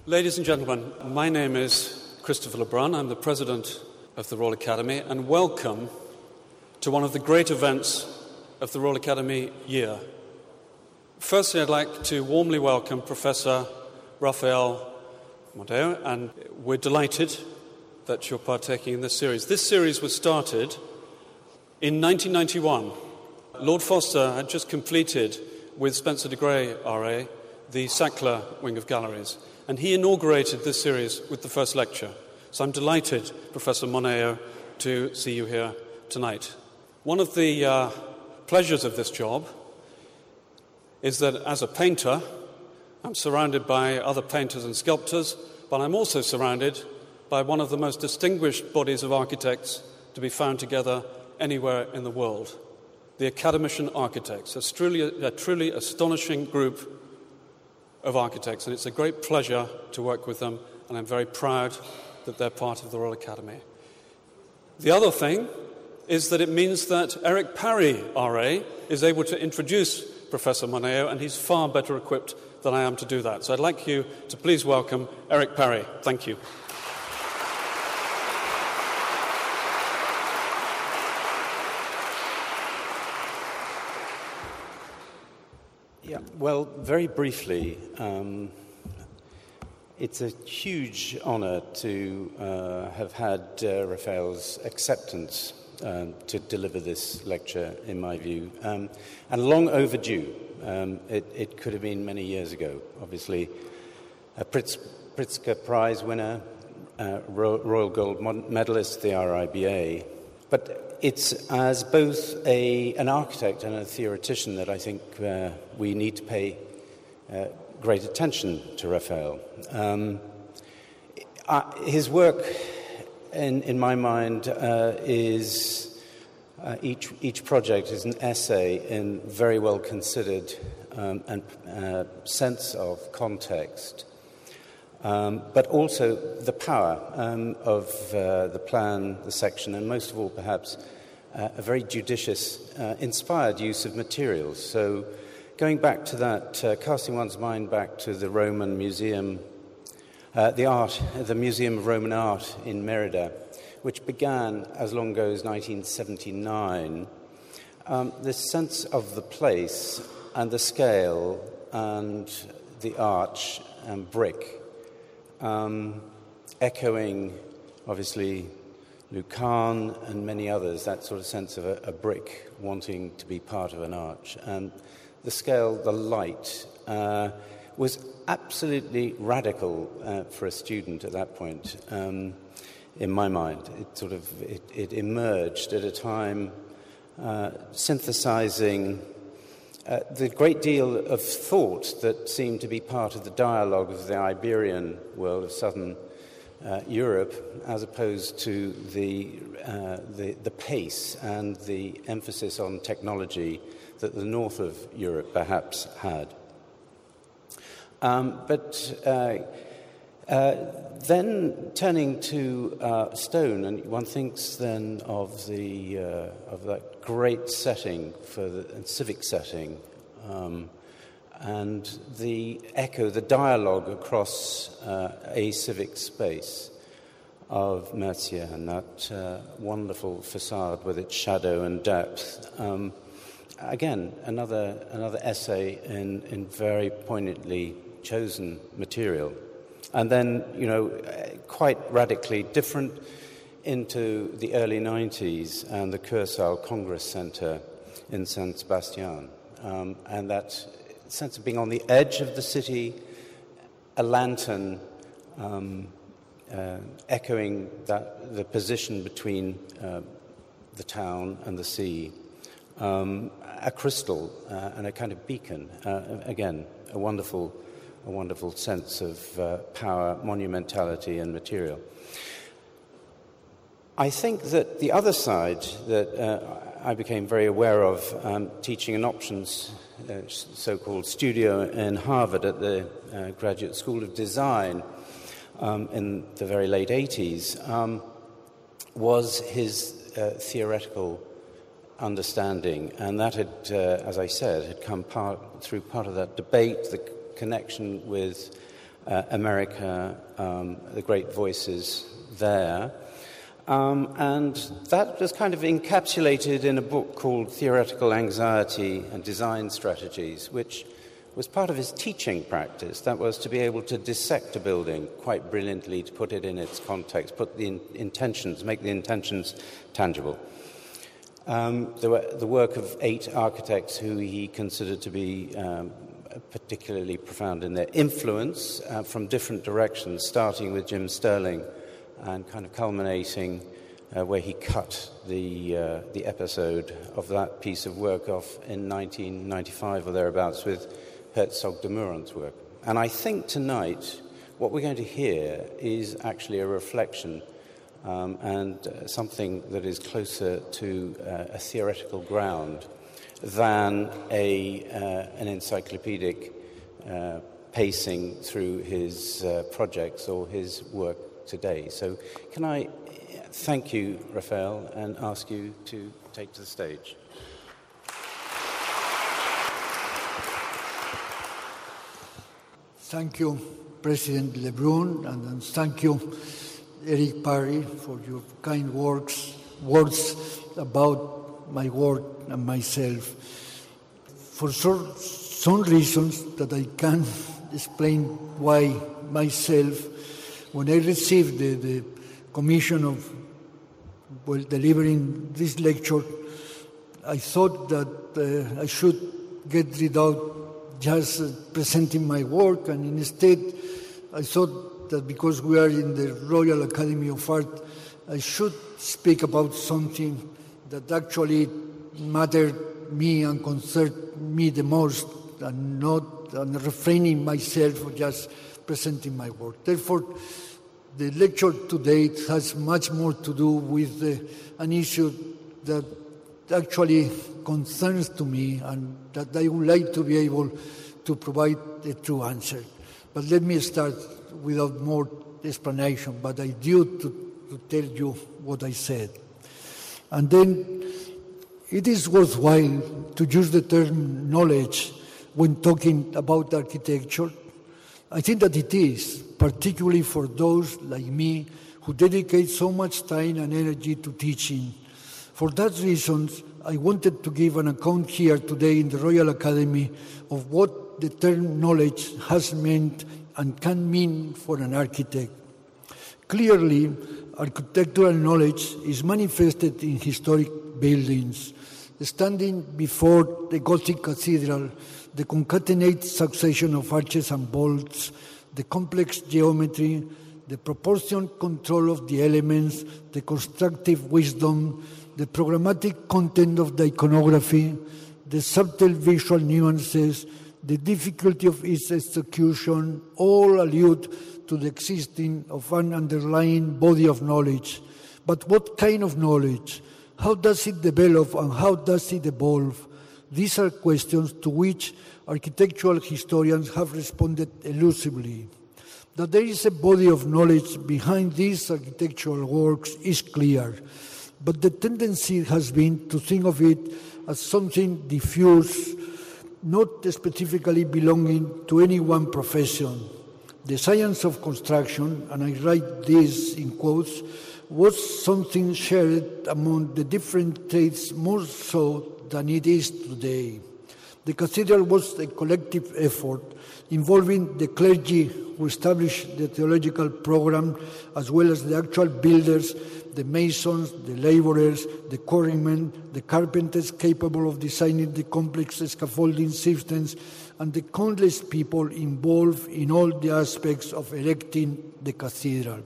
Ladies and gentlemen, my name is Christopher Lebrun. I'm the president of the Royal Academy, and welcome to one of the great events of the Royal Academy year. Firstly, I'd like to warmly welcome Professor Rafael Moneo, and we're delighted that you're partaking in this series. This series was started in 1991. Lord Foster had just completed, with Spencer de Grey, RA, the Sackler Wing of Galleries, and he inaugurated this series with the first lecture. So I'm delighted, Professor Moneo, to see you here tonight. One of the pleasures of this job is that as a painter, I'm surrounded by other painters and sculptors, but I'm also surrounded by one of the most distinguished bodies of architects to be found together anywhere in the world, the Academician Architects, a truly astonishing group of architects, and it's a great pleasure to work with them, and I'm very proud that they're part of the Royal Academy. The other thing is that it means that Eric Parry, RA, is able to introduce Professor Moneo, and he's far better equipped than I am to do that. So I'd like you to please welcome Eric Parry. Thank you. Yeah, well, very briefly, it's a huge honour to have had Rafael's acceptance to deliver this lecture, in my view, and long overdue. It could have been many years ago. Obviously, a Pritzker Prize winner, Royal Gold Medalist, the RIBA, but it's as both an architect and a theoretician that I think we need to pay great attention to Rafael. His work, in my mind, is each project is an essay in very well considered and sense of context. But also the power of the plan, the section, and most of all, perhaps, a very judicious, inspired use of materials. So going back to that, casting one's mind back to the Roman Museum, the Museum of Roman Art in Merida, which began as long ago as 1979, this sense of the place and the scale and the arch and brick, echoing, obviously, Lucan and many others, that sort of sense of a brick wanting to be part of an arch. And the scale, the light, was absolutely radical for a student at that point, in my mind. It emerged at a time synthesizing the great deal of thought that seemed to be part of the dialogue of the Iberian world of southern Europe, as opposed to the pace and the emphasis on technology that the north of Europe perhaps had. Then turning to stone, and one thinks then of that great setting for the civic setting, and the echo, the dialogue across a civic space of Mercia, and that wonderful facade with its shadow and depth. Again, another essay in very poignantly chosen material. And then, quite radically different into the early 90s and the Kursaal Congress Center in San Sebastian. And that sense of being on the edge of the city, a lantern echoing the position between the town and the sea, a crystal and a kind of beacon. Again, a wonderful sense of power, monumentality, and material. I think that the other side that I became very aware of teaching an options so-called studio in Harvard at the Graduate School of Design in the very late 80s was his theoretical understanding, and that had, as I said, had come through part of that debate, the connection with America, the great voices there. And that was kind of encapsulated in a book called Theoretical Anxiety and Design Strategies, which was part of his teaching practice. That was to be able to dissect a building quite brilliantly, to put it in its context, put the intentions, make the intentions tangible. There were the work of 8 architects who he considered to be particularly profound in their influence from different directions, starting with Jim Sterling and kind of culminating where he cut the episode of that piece of work off in 1995 or thereabouts with Herzog de Meuron's work. And I think tonight what we're going to hear is actually a reflection and something that is closer to a theoretical ground than an encyclopedic pacing through his projects or his work today. So can I thank you, Raphael, and ask you to take to the stage. Thank you, President Lebrun, and thank you, Eric Parry, for your kind words about my work and myself. For some reasons that I can't explain why myself, when I received the commission of delivering this lecture, I thought that I should get rid of just presenting my work, and instead I thought that because we are in the Royal Academy of Art, I should speak about something that actually mattered me and concerned me the most, and refraining myself from just presenting my work. Therefore, the lecture today has much more to do with an issue that actually concerns to me and that I would like to be able to provide a true answer. But let me start without more explanation, but I due to tell you what I said. And then it is worthwhile to use the term knowledge when talking about architecture. I think that it is, particularly for those like me who dedicate so much time and energy to teaching. For that reason, I wanted to give an account here today in the Royal Academy of what the term knowledge has meant and can mean for an architect. Clearly, architectural knowledge is manifested in historic buildings. Standing before the Gothic cathedral, the concatenated succession of arches and vaults, the complex geometry, the proportion control of the elements, the constructive wisdom, the programmatic content of the iconography, the subtle visual nuances, the difficulty of its execution, all allude to the existing of an underlying body of knowledge. But what kind of knowledge? How does it develop and how does it evolve? These are questions to which architectural historians have responded elusively. That there is a body of knowledge behind these architectural works is clear, but the tendency has been to think of it as something diffuse, not specifically belonging to any one profession. The science of construction, and I write this in quotes, was something shared among the different trades more so than it is today. The cathedral was a collective effort involving the clergy who established the theological program, as well as the actual builders, the masons, the laborers, the quarrymen, the carpenters capable of designing the complex scaffolding systems, and the countless people involved in all the aspects of erecting the cathedral.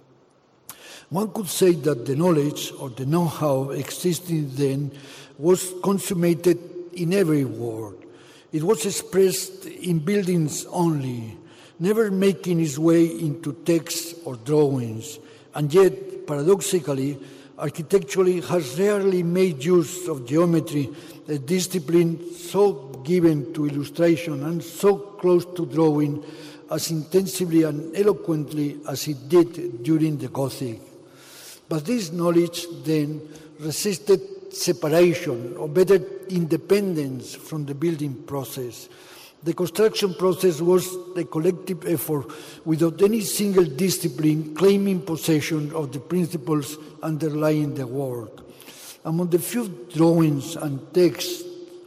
One could say that the knowledge or the know-how existing then was consummated in every word. It was expressed in buildings only, never making its way into texts or drawings. And yet, paradoxically, architecture has rarely made use of geometry, a discipline so given to illustration and so close to drawing as intensively and eloquently as it did during the Gothic. But this knowledge then resisted separation, or better, independence from the building process. The construction process was a collective effort without any single discipline claiming possession of the principles underlying the work. Among the few drawings and texts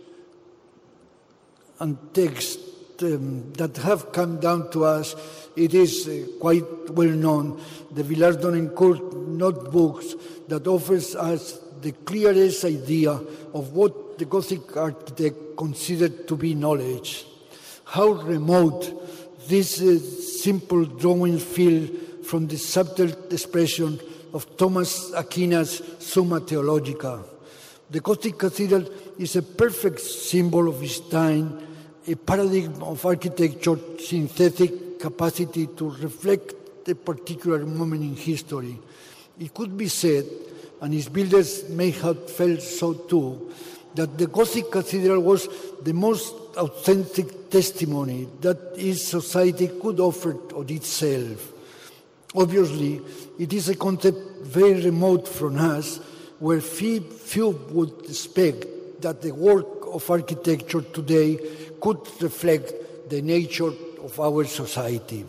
that have come down to us, it is quite well known, the Villard-Donencourt notebooks that offers us the clearest idea of what the Gothic architect considered to be knowledge. How remote these simple drawings feel from the subtle expression of Thomas Aquinas' Summa Theologica. The Gothic cathedral is a perfect symbol of its time, a paradigm of architecture's synthetic capacity to reflect a particular moment in history. It could be said, and its builders may have felt so too, that the Gothic cathedral was the most authentic testimony that its society could offer of itself. Obviously, it is a concept very remote from us, where few would expect that the work of architecture today could reflect the nature of our society.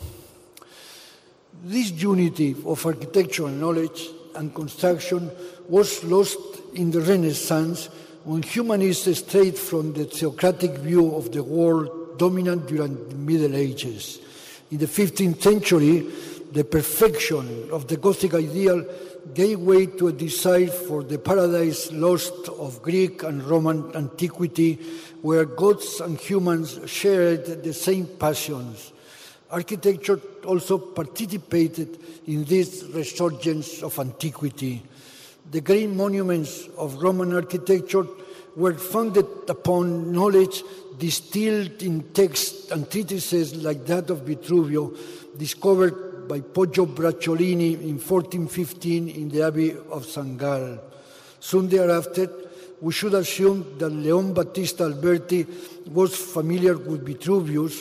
This unity of architectural knowledge and construction was lost in the Renaissance when humanists strayed from the theocratic view of the world dominant during the Middle Ages. In the 15th century, the perfection of the Gothic ideal gave way to a desire for the paradise lost of Greek and Roman antiquity, where gods and humans shared the same passions. Architecture also participated in this resurgence of antiquity. The great monuments of Roman architecture were founded upon knowledge distilled in texts and treatises like that of Vitruvio, discovered by Poggio Bracciolini in 1415 in the Abbey of San Gall. Soon thereafter, we should assume that Leon Battista Alberti was familiar with Vitruvius.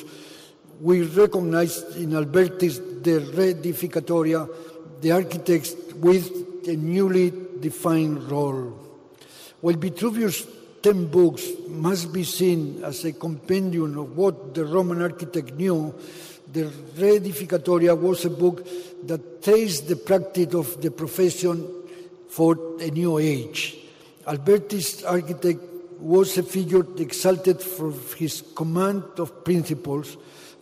We recognize in Alberti's De Reedificatoria the architects with a newly defined role. While Vitruvius' 10 books must be seen as a compendium of what the Roman architect knew, the Reedificatoria was a book that traced the practice of the profession for a new age. Alberti's architect was a figure exalted for his command of principles.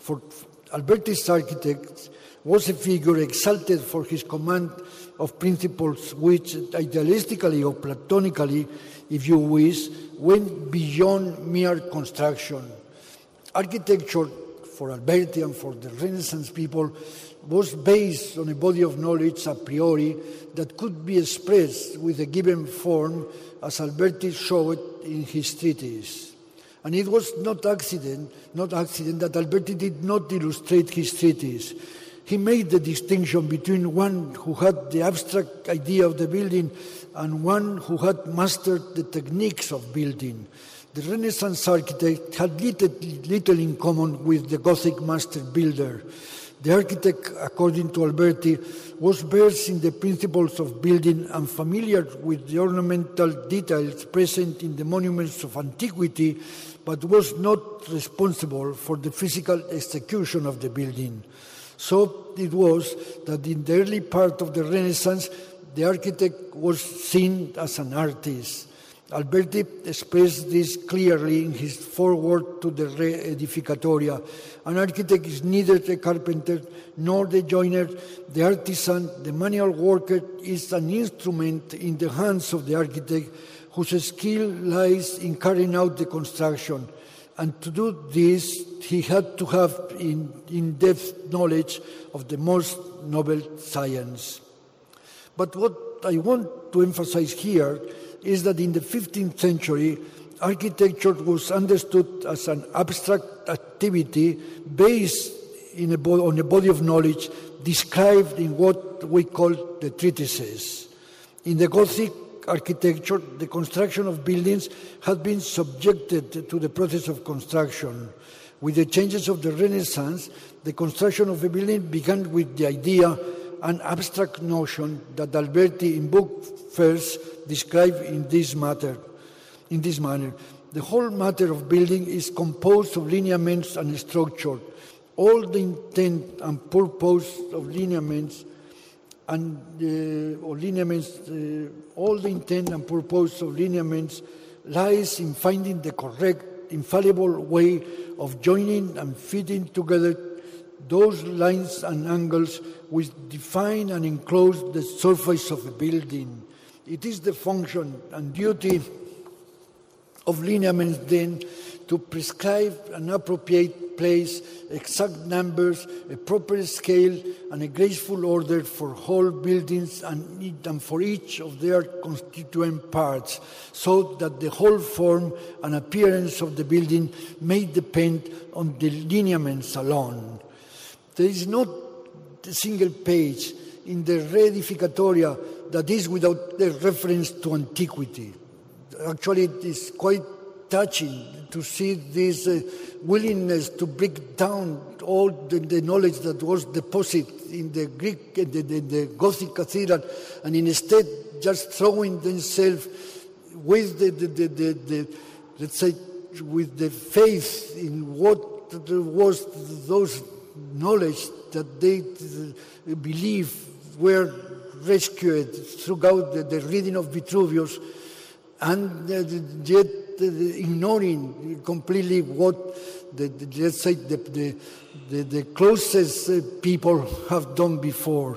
Alberti's architect was a figure exalted for his command of principles which, idealistically or platonically, if you wish, went beyond mere construction. Architecture, for Alberti and for the Renaissance people, was based on a body of knowledge a priori that could be expressed with a given form, as Alberti showed in his treatise. And it was not accident that Alberti did not illustrate his treatise. He made the distinction between one who had the abstract idea of the building and one who had mastered the techniques of building. The Renaissance architect had little in common with the Gothic master builder. The architect, according to Alberti, was versed in the principles of building and familiar with the ornamental details present in the monuments of antiquity, but was not responsible for the physical execution of the building. So it was that in the early part of the Renaissance, the architect was seen as an artist. Alberti expressed this clearly in his foreword to the Reedificatoria. An architect is neither a carpenter nor the joiner, the artisan, the manual worker is an instrument in the hands of the architect whose skill lies in carrying out the construction. And to do this, he had to have in-depth knowledge of the most noble science. But what I want to emphasize here is that in the 15th century, architecture was understood as an abstract activity based on a body of knowledge described in what we call the treatises. In the Gothic architecture, the construction of buildings had been subjected to the process of construction. With the changes of the Renaissance, the construction of a building began with the idea, an abstract notion that Alberti in Book First described in this manner. The whole matter of building is composed of lineaments and structure. All the intent and purpose of lineaments all the intent and purpose of lineaments lies in finding the correct, infallible way of joining and fitting together those lines and angles which define and enclose the surface of a building. It is the function and duty of lineaments then to prescribe an appropriate place, exact numbers, a proper scale, and a graceful order for whole buildings and for each of their constituent parts, so that the whole form and appearance of the building may depend on the lineaments alone. There is not a single page in the Reedificatoria that is without a reference to antiquity. Actually, it is quite touching to see this willingness to break down all the knowledge that was deposited in the Greek, the Gothic cathedral, and instead just throwing themselves with let's say, with the faith in what was those knowledge that they believe were rescued throughout the reading of Vitruvius, and yet ignoring completely what the closest people have done before.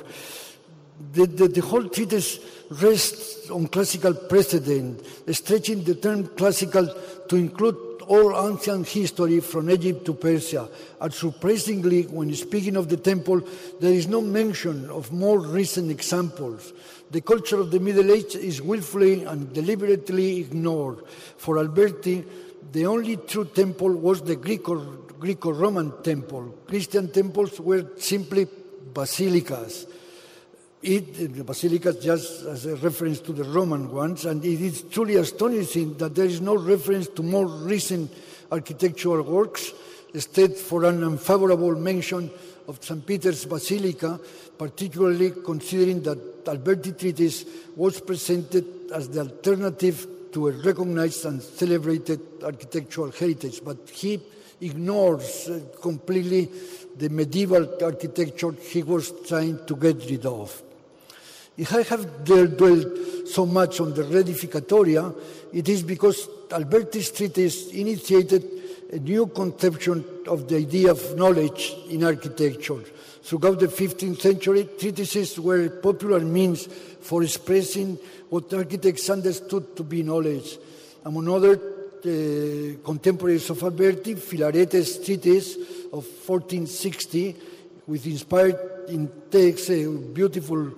The whole treatise rests on classical precedent, stretching the term classical to include all ancient history from Egypt to Persia. And surprisingly, when speaking of the temple, there is no mention of more recent examples. The culture of the Middle Age is willfully and deliberately ignored. For Alberti, the only true temple was the Greco-Roman temple. Christian temples were simply basilicas. The basilicas just as a reference to the Roman ones, and it is truly astonishing that there is no reference to more recent architectural works, instead for an unfavorable mention of St. Peter's Basilica, particularly considering that Alberti treatise was presented as the alternative to a recognized and celebrated architectural heritage, but he ignores completely the medieval architecture he was trying to get rid of. If I have dwelled so much on the Reedificatoria, it is because Alberti's treatise initiated a new conception of the idea of knowledge in architecture. Throughout the 15th century, treatises were a popular means for expressing what architects understood to be knowledge. Among other contemporaries of Alberti, Filarete's treatise of 1460, with inspired in text beautiful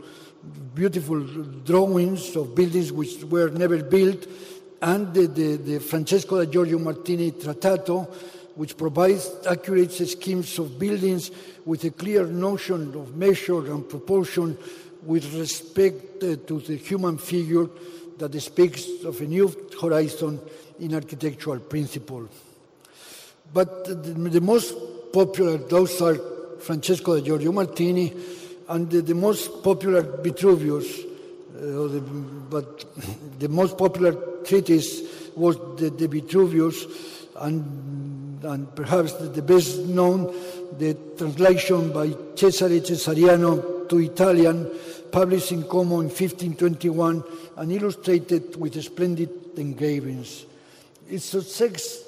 drawings of buildings which were never built, and the Francesco da Giorgio Martini Trattato, which provides accurate schemes of buildings with a clear notion of measure and proportion with respect to the human figure, that speaks of a new horizon in architectural principle. But the most popular, those are Francesco da Giorgio Martini, and the most popular Vitruvius, but the most popular treatise was the Vitruvius, and perhaps the best known, the translation by Cesare Cesariano to Italian, published in Como in 1521 and illustrated with splendid engravings. Its success,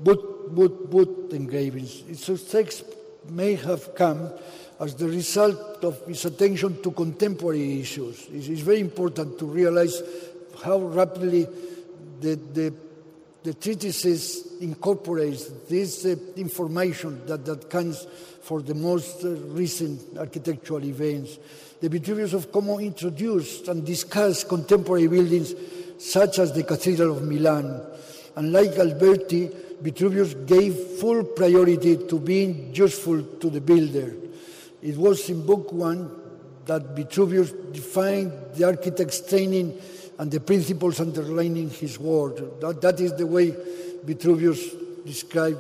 engravings, its success may have come as the result of his attention to contemporary issues. It is very important to realize how rapidly the treatises incorporates this information that comes for the most recent architectural events. The Vitruvius of Como introduced and discussed contemporary buildings such as the Cathedral of Milan. And like Alberti, Vitruvius gave full priority to being useful to the builder. It was in Book 1 that Vitruvius defined the architect's training and the principles underlining his work. That is the way Vitruvius described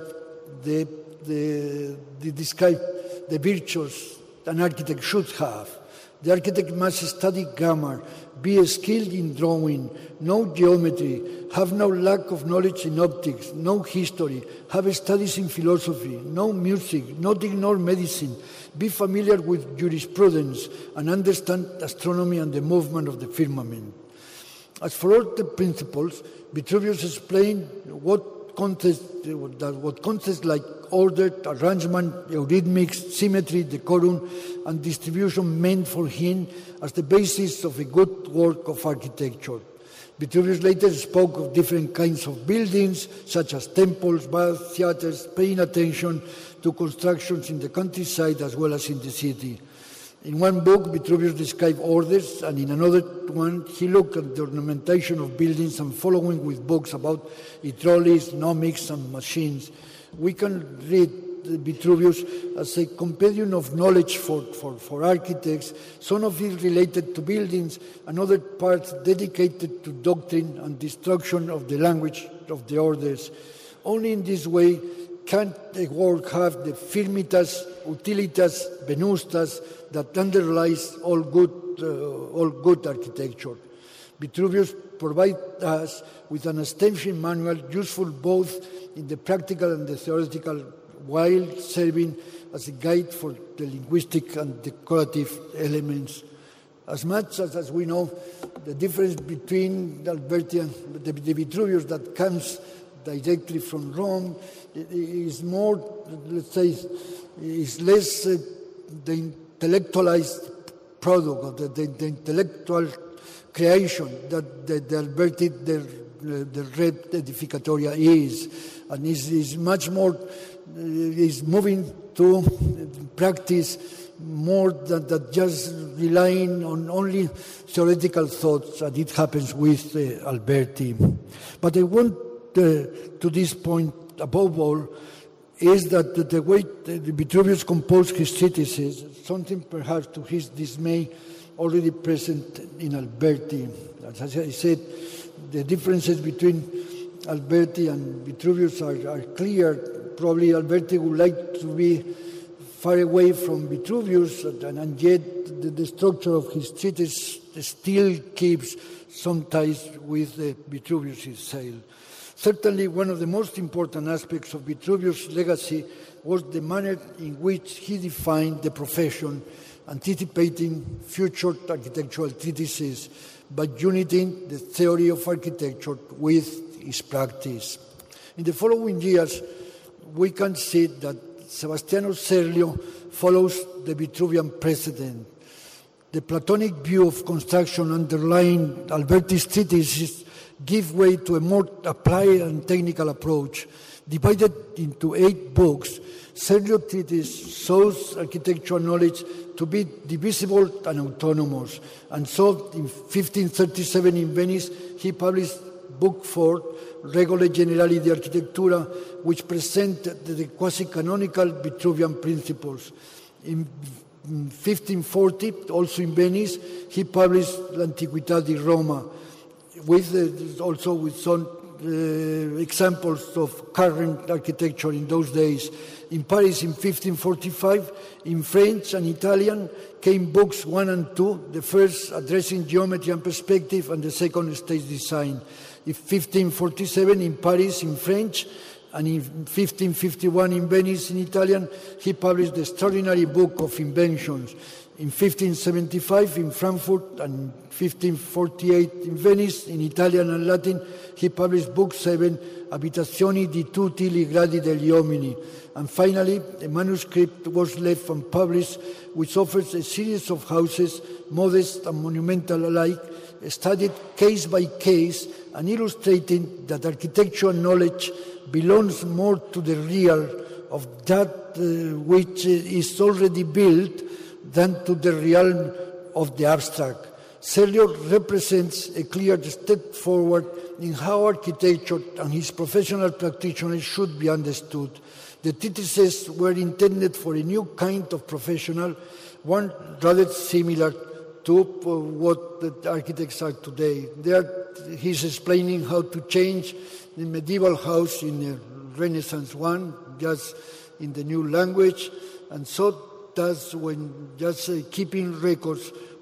the virtues an architect should have. The architect must study grammar, be skilled in drawing, know geometry, have no lack of knowledge in optics, know history, have studies in philosophy, know music, not ignore medicine, be familiar with jurisprudence, and understand astronomy and the movement of the firmament. As for all the principles, Vitruvius explained what concepts like order, arrangement, eurythmics, symmetry, decorum, and distribution meant for him as the basis of a good work of architecture. Vitruvius later spoke of different kinds of buildings, such as temples, baths, theaters, paying attention to constructions in the countryside as well as in the city. In one book, Vitruvius described orders, and in another one, he looked at the ornamentation of buildings and following with books about hydraulics, nomics, and machines. We can read Vitruvius as a compendium of knowledge for architects, some of it related to buildings, and other parts dedicated to doctrine and destruction of the language of the orders. Only in this way can a work have the firmitas, utilitas, venustas that underlies all good architecture. Vitruvius provides us with an extension manual useful both in the practical and the theoretical, while serving as a guide for the linguistic and decorative elements. As much as we know, the difference between Alberti and the Vitruvius that comes directly from Rome is more, let's say, is less the intellectualized product, or the intellectual creation that the Alberti, the Red Edificatoria is, and is much more, is moving to practice more than just relying on only theoretical thoughts, as it happens with Alberti. But I want to this point, above all, is that the way Vitruvius composed his treatises, something perhaps to his dismay already present in Alberti. As I said, the differences between Alberti and Vitruvius are clear. Probably Alberti would like to be far away from Vitruvius, and yet the structure of his treatise still keeps some ties with Vitruvius' style. Certainly, one of the most important aspects of Vitruvius' legacy was the manner in which he defined the profession, anticipating future architectural treatises by uniting the theory of architecture with its practice. In the following years, we can see that Sebastiano Serlio follows the Vitruvian precedent. The Platonic view of construction underlying Alberti's treatises give way to a more applied and technical approach. Divided into 8 books, Serlio's treatise shows architectural knowledge to be divisible and autonomous. And so, in 1537 in Venice, he published Book 4, Regole Generali di Architettura, which presented the quasi-canonical Vitruvian principles. In 1540, also in Venice, he published L'Antiquità di Roma, also with some examples of current architecture in those days. In Paris in 1545, in French and Italian, came books 1 and 2, the first addressing geometry and perspective, and the second stage design. In 1547 in Paris in French, and in 1551 in Venice in Italian, he published the extraordinary book of inventions. In 1575 in Frankfurt and 1548 in Venice, in Italian and Latin, he published Book 7, Abitazioni di tutti i gradi degli uomini. And finally, a manuscript was left unpublished, which offers a series of houses, modest and monumental alike, studied case by case, and illustrating that architectural knowledge belongs more to the real of that which is already built than to the realm of the abstract. Serlio represents a clear step forward in how architecture and his professional practitioners should be understood. The treatises were intended for a new kind of professional, one rather similar to what the architects are today. He's explaining how to change the medieval house in a Renaissance one, just in the new language, and so does when just keeping records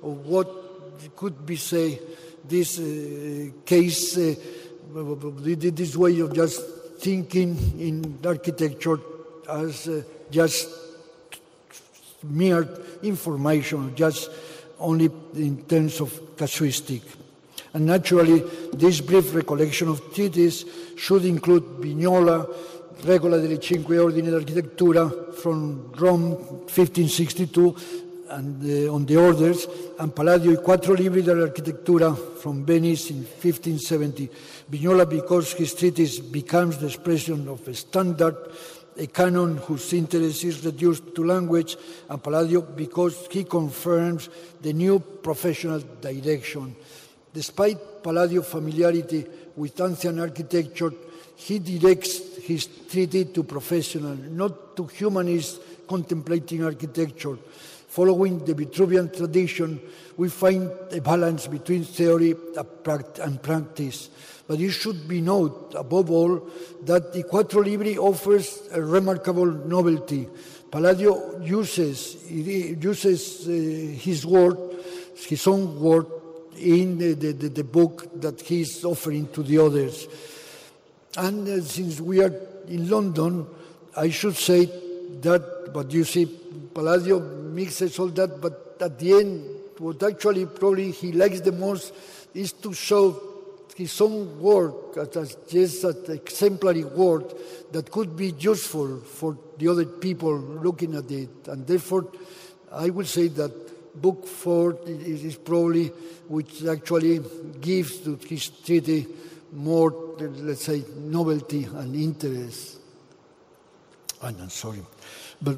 of what could be say this case, this way of just thinking in architecture as just mere information, just only in terms of casuistic. And naturally, this brief recollection of treatises should include Vignola, Regola delle Cinque Ordini d'Architettura from Rome, 1562, and on the orders, and Palladio I Quattro Libri dell'Architettura from Venice in 1570. Vignola because his treatise becomes the expression of a standard, a canon whose interest is reduced to language, and Palladio because he confirms the new professional direction. Despite Palladio's familiarity with ancient architecture, he directs his treatise to professionals, not to humanists contemplating architecture. Following the Vitruvian tradition, we find a balance between theory and practice. But it should be noted, above all, that the Quattro Libri offers a remarkable novelty. Palladio uses his own word, in the book that he is offering to the others. And since we are in London, I should say that, but you see, Palladio mixes all that, but at the end, what actually probably he likes the most is to show his own work as just an exemplary work that could be useful for the other people looking at it. And therefore, I would say that Book 4 is probably which actually gives to his treatise more, let's say, novelty and interest. I'm sorry. But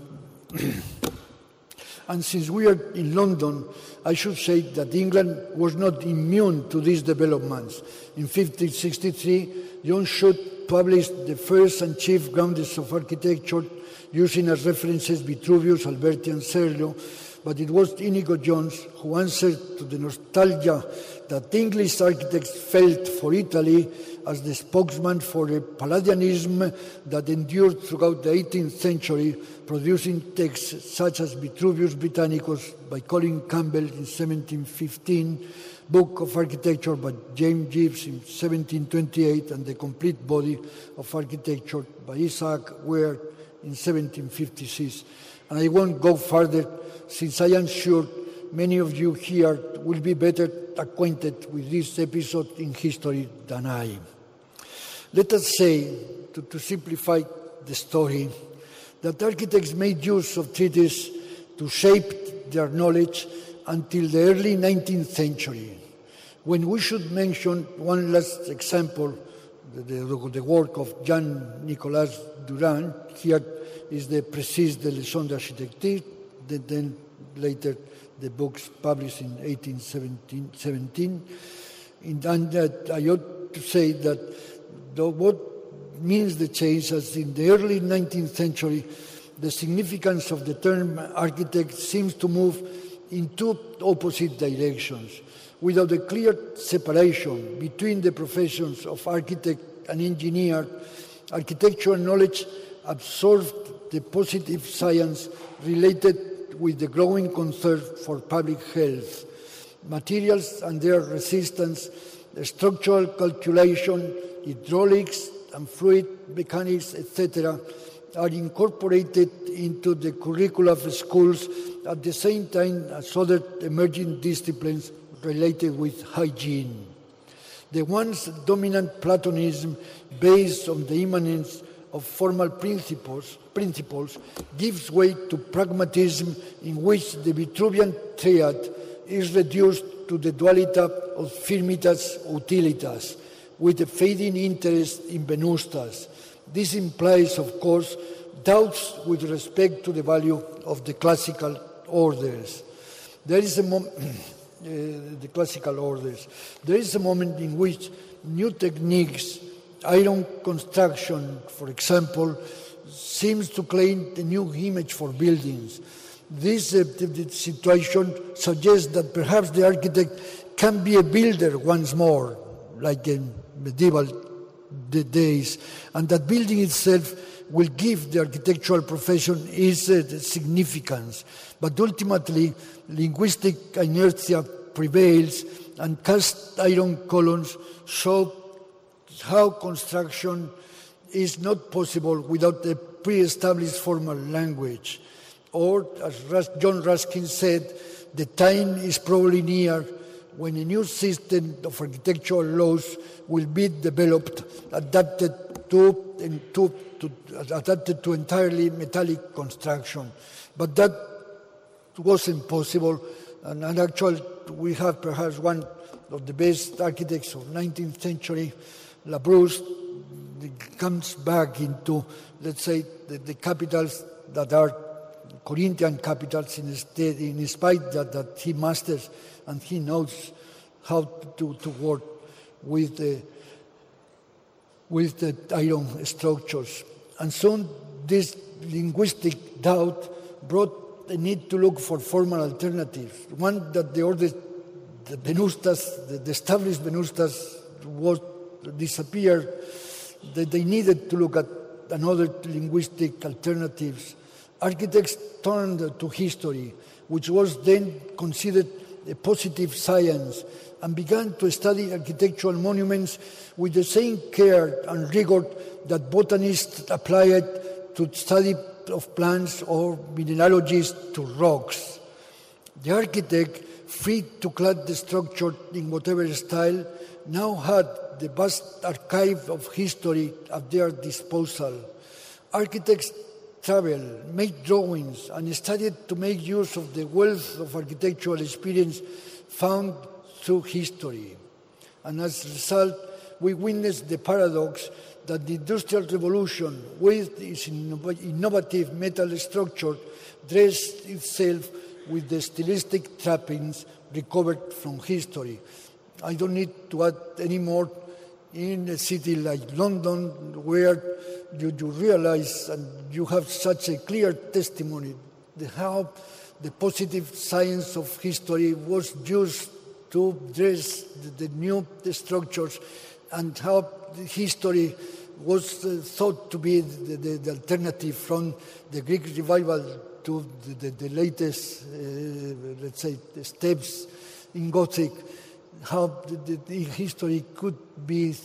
and since we are in London, I should say that England was not immune to these developments. In 1563, John Shute published the first and chief grounds of architecture, using as references Vitruvius, Alberti, and Serlio. But it was Inigo Jones who answered to the nostalgia that English architects felt for Italy as the spokesman for a Palladianism that endured throughout the 18th century, producing texts such as Vitruvius Britannicus by Colin Campbell in 1715, Book of Architecture by James Gibbs in 1728, and The Complete Body of Architecture by Isaac Ware in 1756. And I won't go further, since I am sure many of you here will be better acquainted with this episode in history than I. Let us say, to simplify the story, that architects made use of treatises to shape their knowledge until the early 19th century, when we should mention one last example, the work of Jean-Nicolas Durand. Here is the Précis des leçons d'architecture, then later the books published in 1817. And I ought to say that what means the change, as in the early 19th century, the significance of the term architect seems to move in two opposite directions. Without a clear separation between the professions of architect and engineer, architectural knowledge absorbed the positive science related with the growing concern for public health. Materials and their resistance, structural calculation, hydraulics and fluid mechanics, etc., are incorporated into the curricula of schools at the same time as other emerging disciplines related with hygiene. The once dominant Platonism, based on the immanence of formal principles gives way to pragmatism, in which the Vitruvian triad is reduced to the dualita of firmitas utilitas, with a fading interest in venustas. This implies, of course, doubts with respect to the value of the classical orders. There is a moment in which new techniques, iron construction, for example, seems to claim a new image for buildings. This situation suggests that perhaps the architect can be a builder once more, like in medieval the days, and that building itself will give the architectural profession its significance. But ultimately, linguistic inertia prevails, and cast iron columns show how construction is not possible without a pre-established formal language. Or, as John Ruskin said, the time is probably near when a new system of architectural laws will be developed, adapted to entirely metallic construction. But that wasn't possible, and actually we have perhaps one of the best architects of 19th century, Labrousse, comes back into, let's say, the capitals that are Corinthian capitals in spite that he masters and he knows how to work with the iron structures. And soon this linguistic doubt brought the need to look for formal alternatives. One that the established Venustas was disappeared, that they needed to look at another linguistic alternatives. Architects turned to history, which was then considered a positive science, and began to study architectural monuments with the same care and rigor that botanists applied to study of plants or mineralogists to rocks. The architect, free to clad the structure in whatever style, now had the vast archive of history at their disposal. Architects traveled, made drawings, and studied to make use of the wealth of architectural experience found through history. And as a result, we witnessed the paradox that the Industrial Revolution, with its innovative metal structure, dressed itself with the stylistic trappings recovered from history. I don't need to add any more. In a city like London, where you realize and you have such a clear testimony how the positive science of history was used to dress the new structures, and how history was thought to be the alternative from the Greek revival to the latest, let's say, steps in Gothic. How the history could be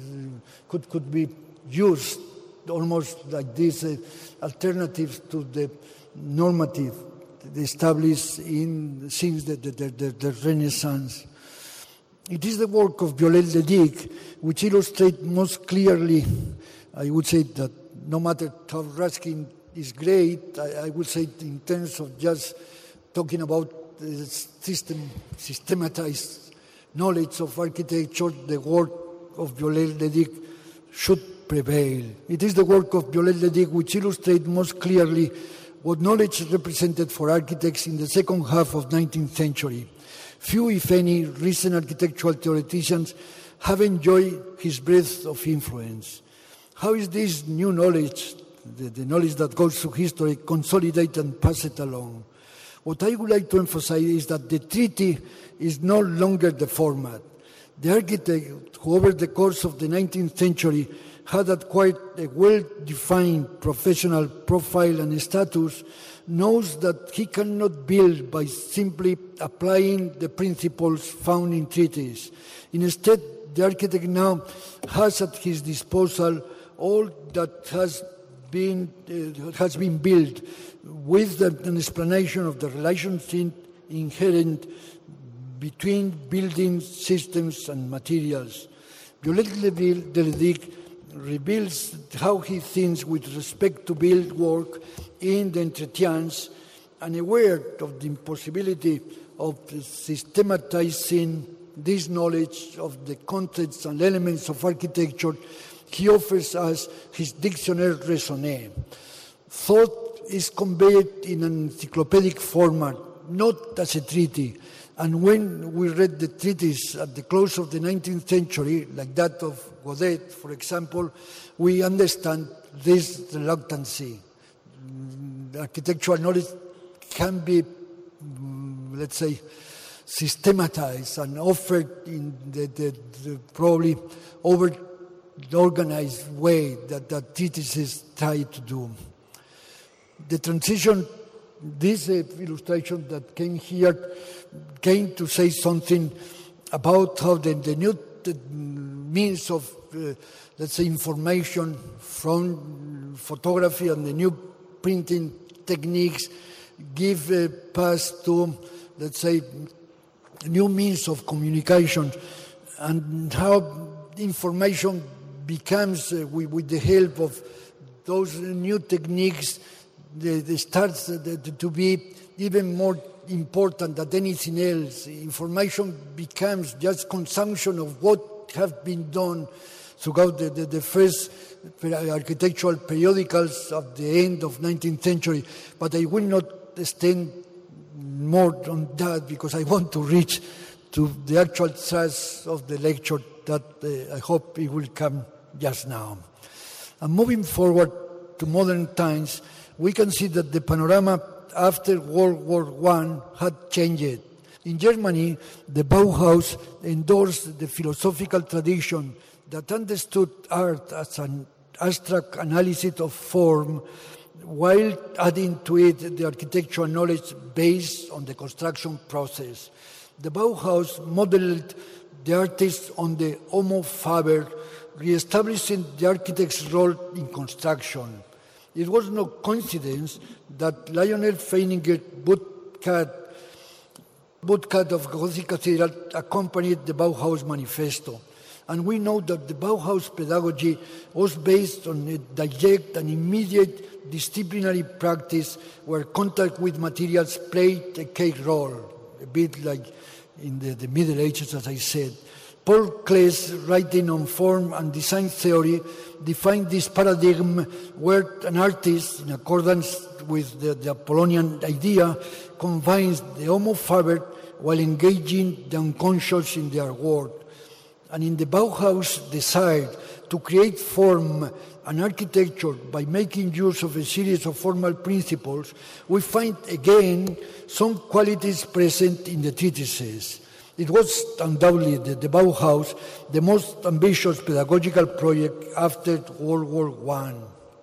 used almost like these alternatives to the normative established since the Renaissance. It is the work of Viollet-le-Duc which illustrates most clearly, I would say, that no matter how Ruskin is great, I would say in terms of just talking about systematized knowledge of architecture, the work of Viollet-le-Duc should prevail. It is the work of Viollet-le-Duc which illustrates most clearly what knowledge represented for architects in the second half of the 19th century. Few, if any, recent architectural theoreticians have enjoyed his breadth of influence. How is this new knowledge, the knowledge that goes through history, consolidated and passed along? What I would like to emphasize is that the treaty is no longer the format. The architect, who over the course of the 19th century had acquired a well-defined professional profile and status, knows that he cannot build by simply applying the principles found in treaties. Instead, the architect now has at his disposal all that has been built, with an explanation of the relationship inherent between building systems and materials. Viollet-le-Duc reveals how he thinks with respect to build work in the Entretiens, and aware of the impossibility of systematizing this knowledge of the contents and elements of architecture, he offers us his Dictionnaire raisonné. Thought is conveyed in an encyclopedic format, not as a treaty. And when we read the treatise at the close of the 19th century, like that of Godet, for example, we understand this reluctancy. Architectural knowledge can be, let's say, systematized and offered in the probably over organized way that treatises try to do. The transition, this illustration that came here, came to say something about how the new means of, let's say, information from photography and the new printing techniques give path to, let's say, new means of communication, and how information becomes, with the help of those new techniques, they start to be even more important than anything else. Information becomes just consumption of what has been done throughout the first architectural periodicals of the end of 19th century. But I will not extend more on that because I want to reach to the actual thrust of the lecture that I hope it will come just now. And moving forward to modern times, we can see that the panorama after World War I had changed. In Germany, the Bauhaus endorsed the philosophical tradition that understood art as an abstract analysis of form, while adding to it the architectural knowledge based on the construction process. The Bauhaus modeled the artist on the Homo faber, re-establishing the architect's role in construction. It was no coincidence that Lionel Feininger woodcut of Gothic Cathedral accompanied the Bauhaus Manifesto. And we know that the Bauhaus pedagogy was based on a direct and immediate disciplinary practice where contact with materials played a key role, a bit like in the Middle Ages, as I said. Paul Klee's writing on form and design theory defined this paradigm where an artist, in accordance with the Apollonian idea, combines the Homo faber while engaging the unconscious in their work. And in the Bauhaus' desire to create form and architecture by making use of a series of formal principles, we find again some qualities present in the treatises. It was undoubtedly the Bauhaus, the most ambitious pedagogical project after World War I.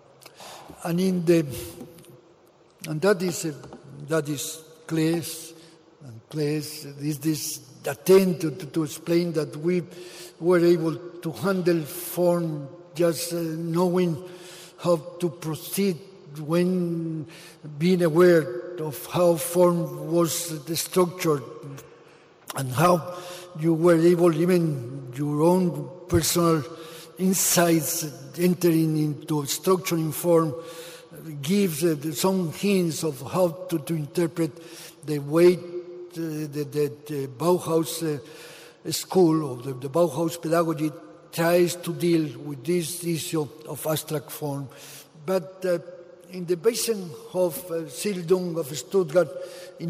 And that is Klee's, is this attempt to explain that we were able to handle form just knowing how to proceed when being aware of how form was structured and how you were able, even your own personal insights entering into structuring form gives some hints of how to interpret the way the Bauhaus school, or the Bauhaus pedagogy, tries to deal with this issue of abstract form. But in the Waisenhof Siedlung of Stuttgart in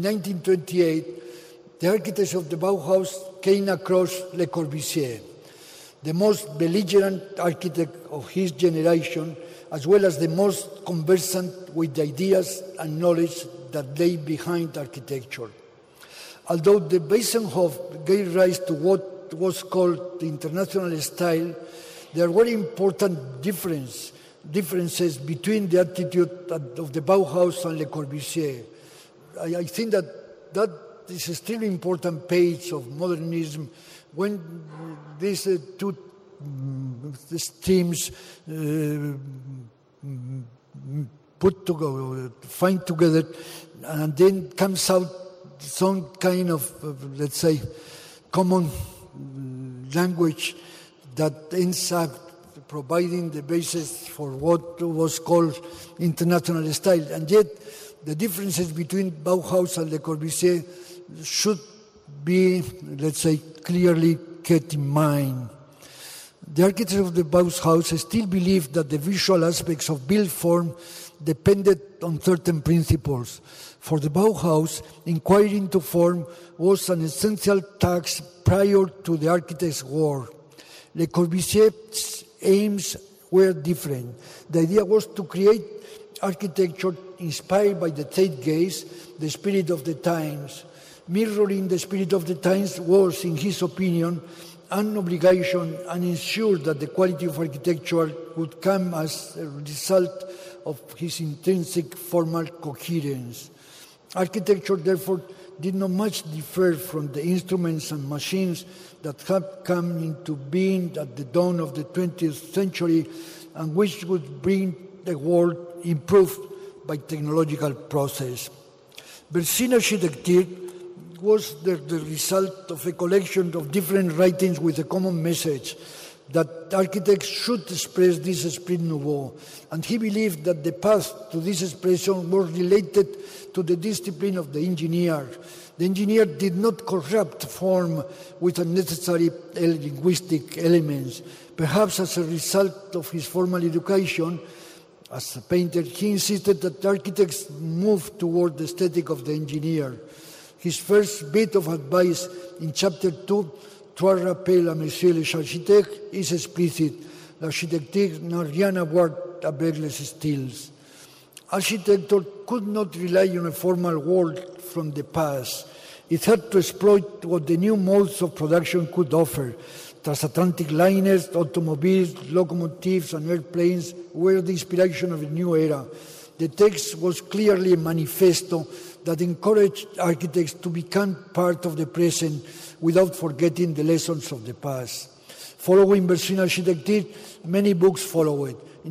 1928, the architects of the Bauhaus came across Le Corbusier, the most belligerent architect of his generation, as well as the most conversant with the ideas and knowledge that lay behind architecture. Although the Waisenhof gave rise to what was called the international style, there were important differences between the attitude of the Bauhaus and Le Corbusier. I think that is a still important page of modernism when these two streams find together, and then comes out some kind of, let's say, common language that ends up providing the basis for what was called international style. And yet, the differences between Bauhaus and Le Corbusier should be, let's say, clearly kept in mind. The architects of the Bauhaus still believed that the visual aspects of built form depended on certain principles. For the Bauhaus, inquiry into form was an essential task prior to the architect's work. Le Corbusier's aims were different. The idea was to create architecture inspired by the zeitgeist, the spirit of the times. Mirroring the spirit of the times was, in his opinion, an obligation and ensure that the quality of architecture would come as a result of his intrinsic formal coherence. Architecture, therefore, did not much differ from the instruments and machines that have come into being at the dawn of the 20th century and which would bring the world improved by technological process. Versine Architecture was the result of a collection of different writings with a common message, that architects should express this esprit nouveau, and he believed that the path to this expression was related to the discipline of the engineer. The engineer did not corrupt form with unnecessary linguistic elements. Perhaps as a result of his formal education as a painter, he insisted that architects move toward the aesthetic of the engineer. His first bit of advice in chapter 2, Trois rappels à Monsieur les architectes, is explicit. L'architecture n'a rien à voir avec les styles. Architecture could not rely on a formal world from the past. It had to exploit what the new modes of production could offer. Transatlantic liners, automobiles, locomotives, and airplanes were the inspiration of a new era. The text was clearly a manifesto that encouraged architects to become part of the present without forgetting the lessons of the past. Following Versine Architecture, many books followed. In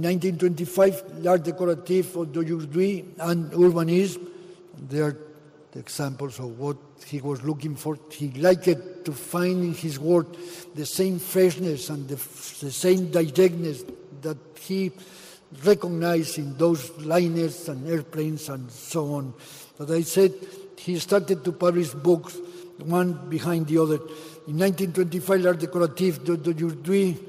1925, L'Art Décoratif d'aujourd'hui and Urbanisme, they are the examples of what he was looking for. He liked to find in his work the same freshness and the same directness that he recognized in those liners and airplanes and so on. But I said he started to publish books, one behind the other. In 1925, L'Art Décoratif d'aujourd'hui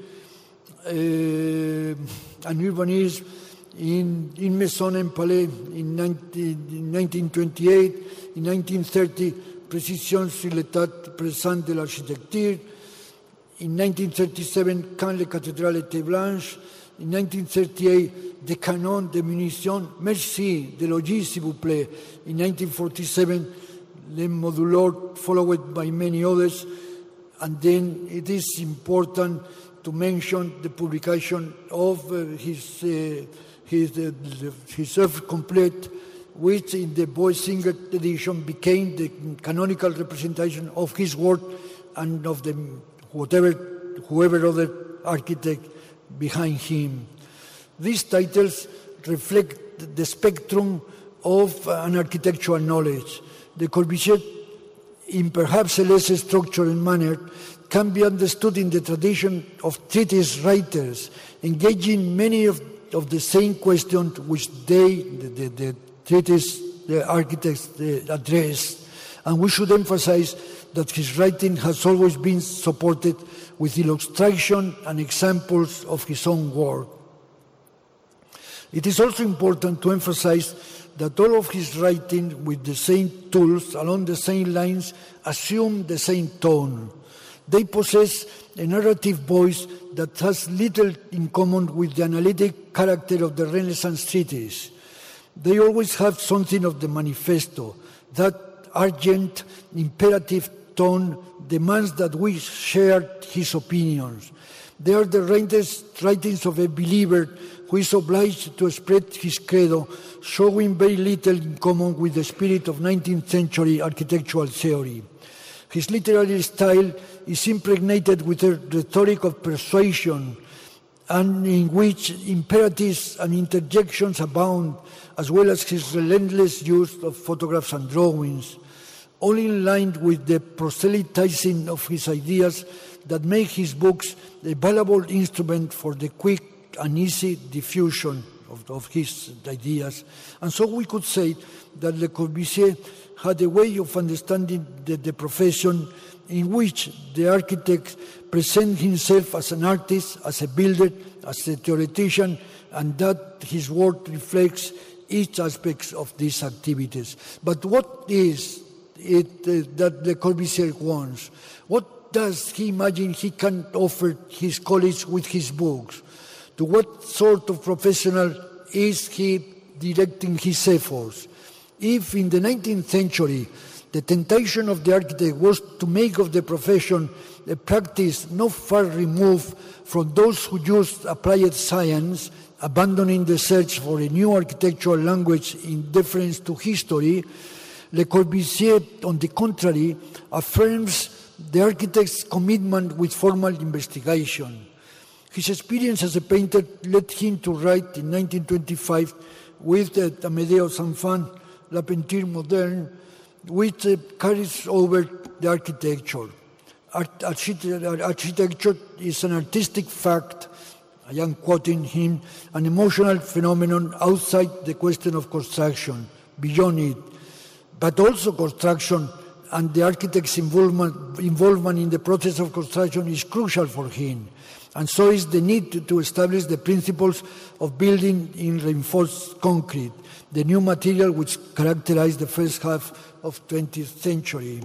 and Urbanisme, in Maison and Palais in 1928, in 1930, Précision sur l'état présent de l'architecture, in 1937, Quand les cathédrales étaient blanches, in 1938, The Canon de munitions, Merci, de logis, s'il vous plaît, in 1947, Les Modulors, followed by many others, and then it is important to mention the publication of his œuvre complete, which in the Boisinger edition became the canonical representation of his work and of the whoever other architect behind him. These titles reflect the spectrum of an architectural knowledge. Le Corbusier, in perhaps a less structured manner, can be understood in the tradition of treatise writers, engaging many of the same questions which the architects address. And we should emphasize that his writing has always been supported with illustration and examples of his own work. It is also important to emphasize that all of his writing with the same tools, along the same lines, assume the same tone. They possess a narrative voice that has little in common with the analytic character of the Renaissance treatise. They always have something of the manifesto. That urgent, imperative tone demands that we share his opinions. They are the writings of a believer who is obliged to spread his credo, showing very little in common with the spirit of 19th century architectural theory. His literary style is impregnated with a rhetoric of persuasion, and in which imperatives and interjections abound, as well as his relentless use of photographs and drawings, all in line with the proselytizing of his ideas that make his books a valuable instrument for the quick and easy diffusion of his ideas. And so we could say that Le Corbusier had a way of understanding the profession in which the architect presents himself as an artist, as a builder, as a theoretician, and that his work reflects each aspect of these activities. But what is it that Le Corbusier wants? What does he imagine he can offer his colleagues with his books? To what sort of professional is he directing his efforts? If in the 19th century The temptation of the architect was to make of the profession a practice not far removed from those who used applied science, abandoning the search for a new architectural language in deference to history. Le Corbusier, on the contrary, affirms the architect's commitment with formal investigation. His experience as a painter led him to write in 1925 with Amédée Sanfin, La Peinture Moderne, which carries over the architecture. Architecture is an artistic fact, I am quoting him, an emotional phenomenon outside the question of construction, beyond it, but also construction and the architect's involvement in the process of construction is crucial for him. And so is the need to establish the principles of building in reinforced concrete, the new material which characterized the first half of 20th century.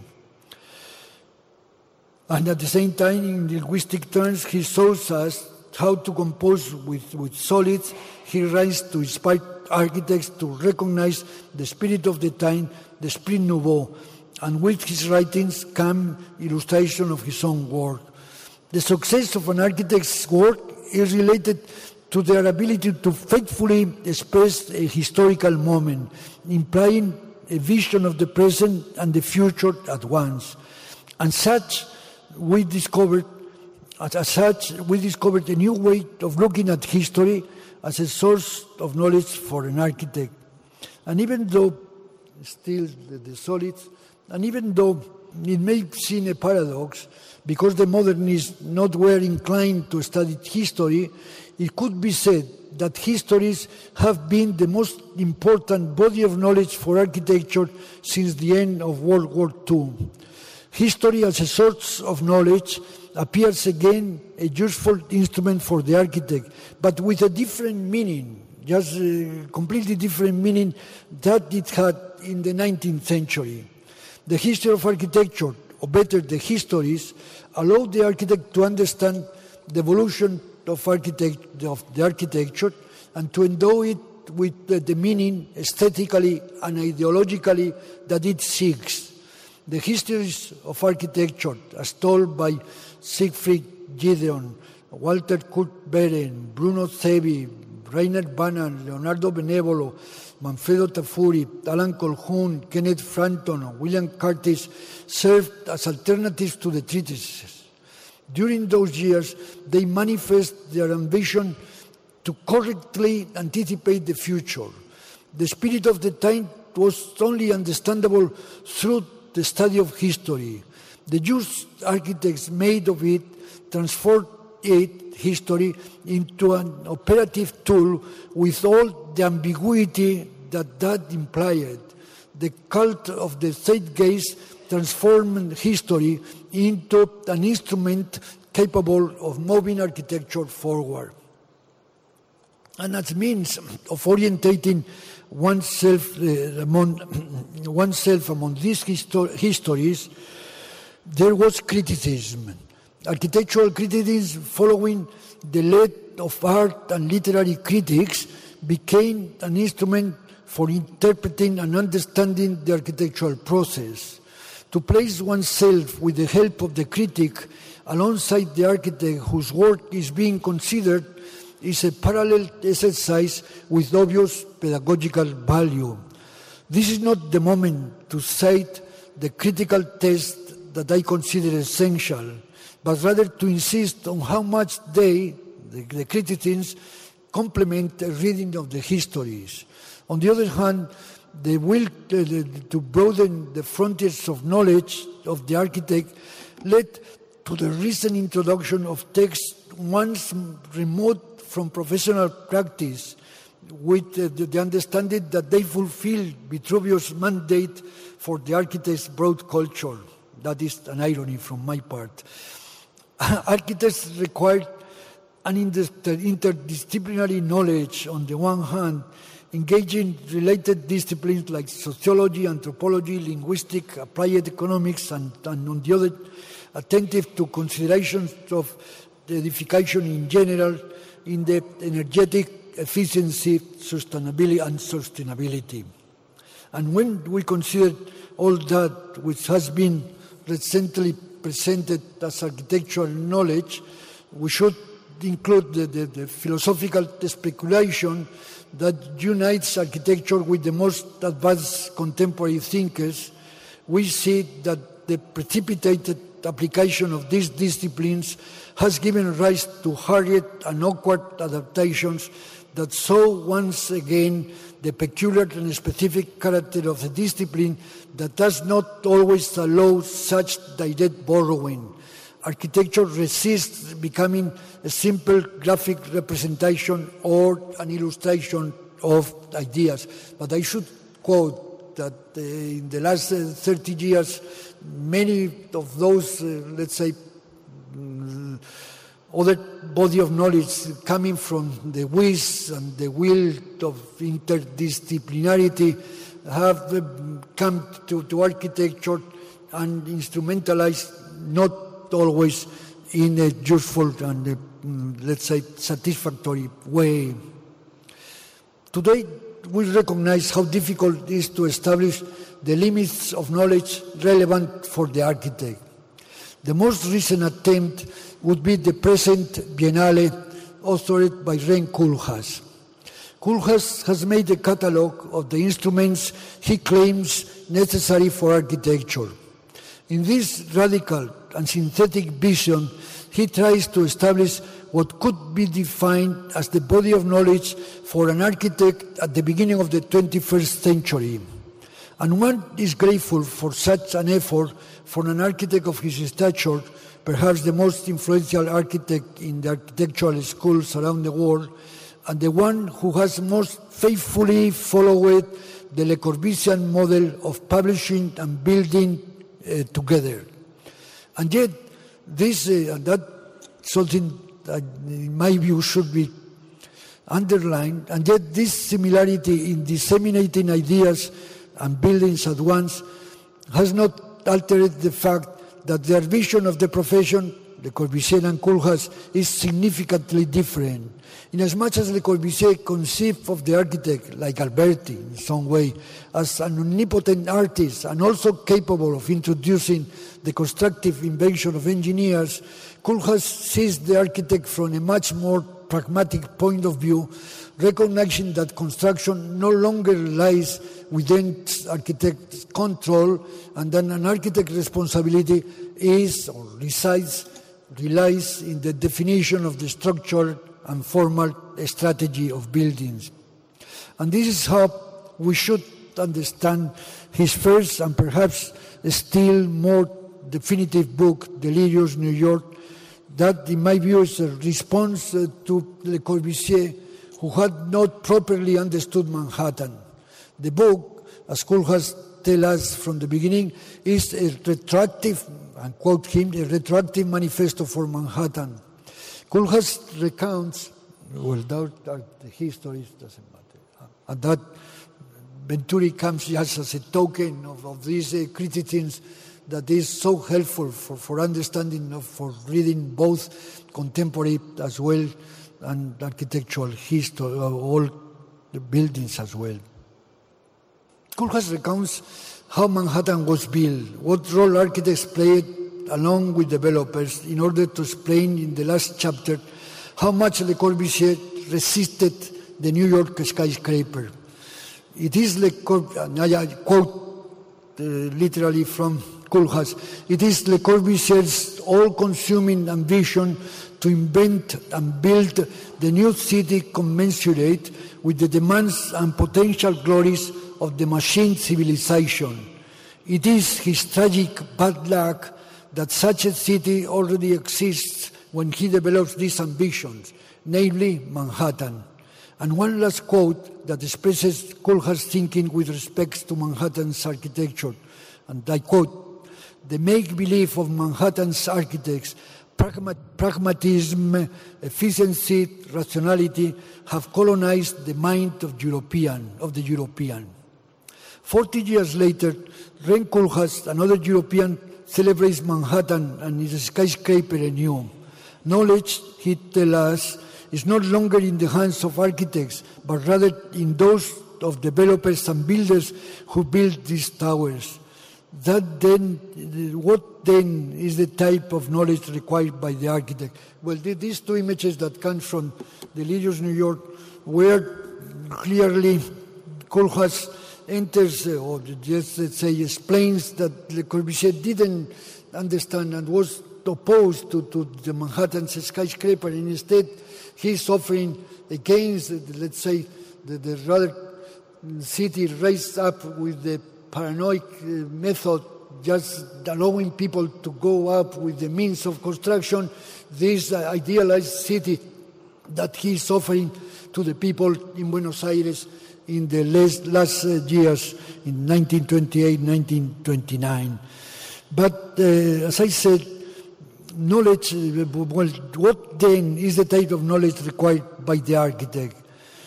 And at the same time, in linguistic terms, he shows us how to compose with solids. He writes to inspire architects to recognize the spirit of the time, the Esprit Nouveau, and with his writings come illustration of his own work. The success of an architect's work is related to their ability to faithfully express a historical moment, implying a vision of the present and the future at once. And we discovered a new way of looking at history as a source of knowledge for an architect. And even though still the solids, and even though it may seem a paradox, because the modernists not were inclined to study history, it could be said that histories have been the most important body of knowledge for architecture since the end of World War II. History as a source of knowledge appears again a useful instrument for the architect, but with a different meaning, just a completely different meaning that it had in the 19th century. The history of architecture, or better, the histories, allow the architect to understand the evolution of the architecture and to endow it with the meaning aesthetically and ideologically that it seeks. The histories of architecture, as told by Siegfried Gideon, Walter Kurt Behren, Bruno Zevi, Reinhard Banner, Leonardo Benevolo, Manfredo Tafuri, Alan Colquhoun, Kenneth Frampton, William Curtis served as alternatives to the treatises. During those years, they manifest their ambition to correctly anticipate the future. The spirit of the time was only understandable through the study of history. The use architects made of it transformed history into an operative tool with all the ambiguity that implied. The cult of the zeitgeist transformed history into an instrument capable of moving architecture forward. And as means of orientating oneself among these histories, there was criticism. Architectural criticism, following the lead of art and literary critics, became an instrument for interpreting and understanding the architectural process. To place oneself with the help of the critic alongside the architect whose work is being considered is a parallel exercise with obvious pedagogical value. This is not the moment to cite the critical test that I consider essential, but rather to insist on how much the criticisms, complement a reading of the histories. On the other hand, the will to broaden the frontiers of knowledge of the architect led to the recent introduction of texts once remote from professional practice, with the understanding that they fulfill Vitruvius' mandate for the architect's broad culture. That is an irony from my part. Architects require an interdisciplinary knowledge on the one hand, engaging related disciplines like sociology, anthropology, linguistics, applied economics, and on the other, attentive to considerations of the edification in general, in the energetic efficiency, sustainability. And when we consider all that which has been recently presented as architectural knowledge, we should include the philosophical speculation that unites architecture with the most advanced contemporary thinkers. We see that the precipitated application of these disciplines has given rise to hurried and awkward adaptations that show once again the peculiar and specific character of the discipline that does not always allow such direct borrowing. Architecture resists becoming a simple graphic representation or an illustration of ideas. But I should quote that in the last 30 years, many of those, other body of knowledge coming from the wish and the will of interdisciplinarity have come to architecture and instrumentalized not always in a useful and, satisfactory way. Today, we recognize how difficult it is to establish the limits of knowledge relevant for the architect. The most recent attempt would be the present Biennale, authored by Ren Koolhaas. Koolhaas has made a catalogue of the instruments he claims necessary for architecture. In this radical and synthetic vision, he tries to establish what could be defined as the body of knowledge for an architect at the beginning of the 21st century. And one is grateful for such an effort for an architect of his stature, perhaps the most influential architect in the architectural schools around the world, and the one who has most faithfully followed the Le Corbusian model of publishing and building together. And yet, that's something that in my view should be underlined, and yet this similarity in disseminating ideas and buildings at once has not altered the fact that their vision of the profession, Le Corbusier and Koolhaas, is significantly different. Inasmuch as Le Corbusier conceived of the architect, like Alberti in some way, as an omnipotent artist and also capable of introducing the constructive invention of engineers, Koolhaas sees the architect from a much more pragmatic point of view, recognizing that construction no longer lies within architect's control and that an architect's responsibility is or relies in the definition of the structure and formal strategy of buildings. And this is how we should understand his first and perhaps still more definitive book, Delirious New York, that in my view is a response to Le Corbusier, who had not properly understood Manhattan. The book, as Koolhaas tells us from the beginning, is a retroactive, and quote him, a retroactive manifesto for Manhattan. Koolhaas recounts, the history doesn't matter, and that Venturi comes just as a token of these criticisms that is so helpful for understanding, for reading both contemporary as well and architectural history of all the buildings as well. Koolhaas recounts how Manhattan was built, what role architects played along with developers in order to explain in the last chapter how much Le Corbusier resisted the New York skyscraper. It is Le Corbusier, I quote literally from Koolhaas, it is Le Corbusier's all-consuming ambition to invent and build the new city commensurate with the demands and potential glories of the machine civilization. It is his tragic bad luck that such a city already exists when he develops these ambitions, namely Manhattan. And one last quote that expresses Koolhaas' thinking with respect to Manhattan's architecture, and I quote, "The make-believe of Manhattan's architects, pragmatism, efficiency, rationality, have colonized the mind of the European. 40 years later, Ren Koolhaas, another European, celebrates Manhattan and its skyscraper anew. Knowledge, he tells us, is no longer in the hands of architects, but rather in those of developers and builders who built these towers. What then is the type of knowledge required by the architect? Well, these two images that come from Delirious New York, where clearly Koolhaas enters, or just let's say explains that Le Corbusier didn't understand and was opposed to the Manhattan skyscraper. Instead, he's offering against, let's say, the rather city raised up with the paranoid method, just allowing people to go up with the means of construction, this idealized city that he's offering to the people in Buenos Aires in the last years, in 1928, 1929. But as I said, knowledge, well, what then is the type of knowledge required by the architect?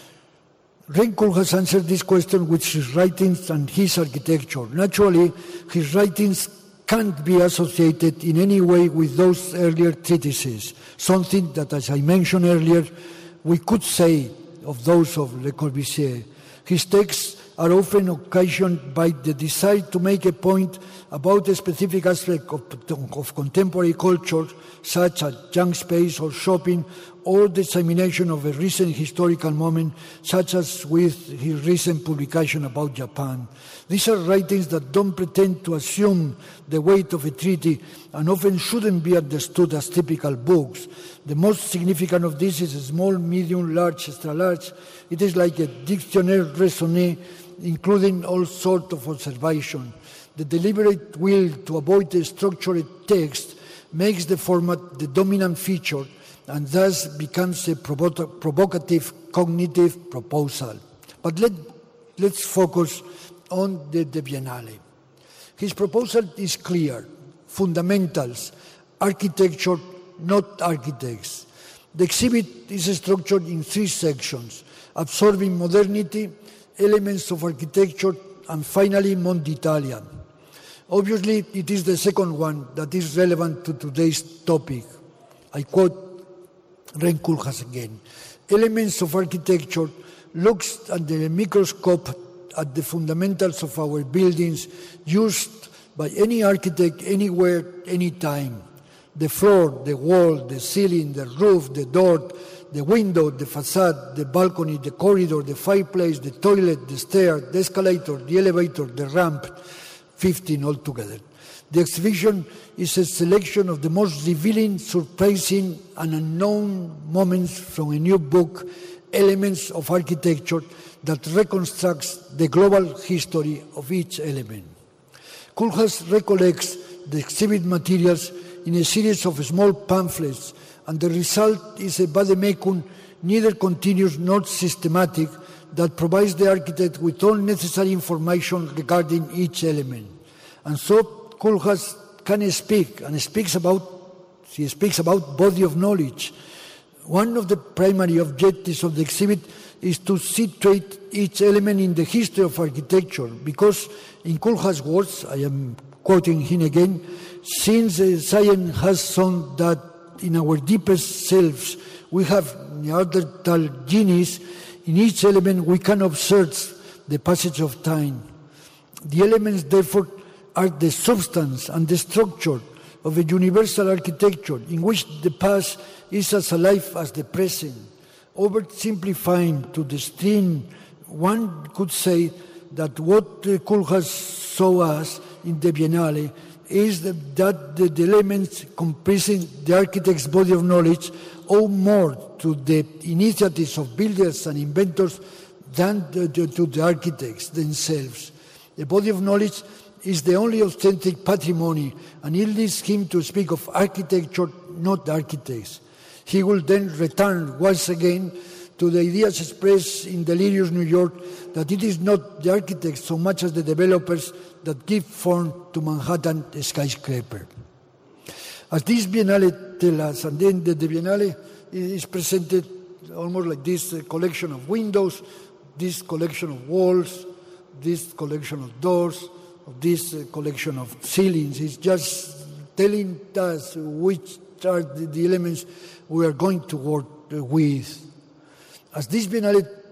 Rein Koolhaas answered this question with his writings and his architecture. Naturally, his writings can't be associated in any way with those earlier treatises, something that, as I mentioned earlier, we could say of those of Le Corbusier. His texts are often occasioned by the desire to make a point about a specific aspect of contemporary culture, such as junk space or shopping, or the dissemination of a recent historical moment, such as with his recent publication about Japan. These are writings that don't pretend to assume the weight of a treaty and often shouldn't be understood as typical books. The most significant of these is small, medium, large, extra large. It is like a dictionnaire raisonné, including all sorts of observations. The deliberate will to avoid a structured text makes the format the dominant feature and thus becomes a provocative cognitive proposal. But let's focus on the Biennale. His proposal is clear: fundamentals, architecture, not architects. The exhibit is structured in 3 sections: absorbing modernity, elements of architecture, and finally Monte Italia. Obviously, it is the second one that is relevant to today's topic. I quote Rein Koolhaas again. Elements of architecture looks at the microscope at the fundamentals of our buildings used by any architect anywhere, anytime. The floor, the wall, the ceiling, the roof, the door, the window, the facade, the balcony, the corridor, the fireplace, the toilet, the stair, the escalator, the elevator, the ramp, 15 altogether. The exhibition is a selection of the most revealing, surprising, and unknown moments from a new book, Elements of Architecture, that reconstructs the global history of each element. Koolhaas recollects the exhibit materials in a series of small pamphlets, and the result is a vademecum neither continuous nor systematic that provides the architect with all necessary information regarding each element. And so Koolhaas can speak, and he speaks about body of knowledge. One of the primary objectives of the exhibit is to situate each element in the history of architecture, because in Koolhaas' words, I am quoting him again, since science has shown that in our deepest selves we have Neanderthal genes, in each element we can observe the passage of time. The elements, therefore, are the substance and the structure of a universal architecture in which the past is as alive as the present. Oversimplifying to the extreme, one could say that what Koolhaas showed us in the Biennale is that the elements comprising the architect's body of knowledge owe more to the initiatives of builders and inventors than to the architects themselves. The body of knowledge is the only authentic patrimony, and it leads him to speak of architecture, not architects. He will then return once again to the ideas expressed in Delirious New York that it is not the architects so much as the developers that give form to Manhattan skyscraper. As this Biennale tells us, and then the Biennale is presented almost like this collection of windows, this collection of walls, this collection of doors, this collection of ceilings. It's just telling us which are the elements we are going to work with. As this Biennale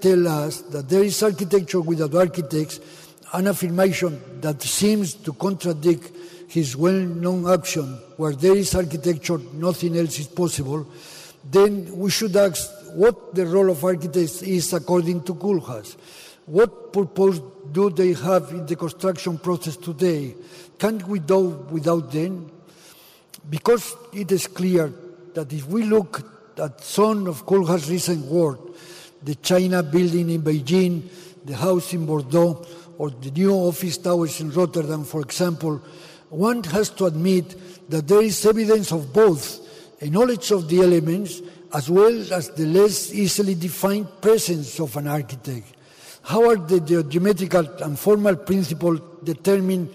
tell us that there is architecture without architects, an affirmation that seems to contradict his well-known action, where there is architecture, nothing else is possible, then we should ask what the role of architects is according to Koolhaas. What purpose do they have in the construction process today? Can't we do without them? Because it is clear that if we look at some of Koolhaas' recent work, the China building in Beijing, the house in Bordeaux, or the new office towers in Rotterdam, for example, one has to admit that there is evidence of both a knowledge of the elements as well as the less easily defined presence of an architect. How are the geometrical and formal principles determined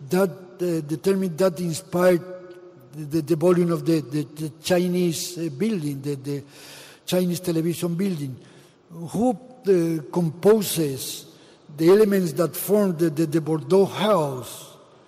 that inspired the volume of the Chinese building, the Chinese television building? Who composes the elements that form the Bordeaux house?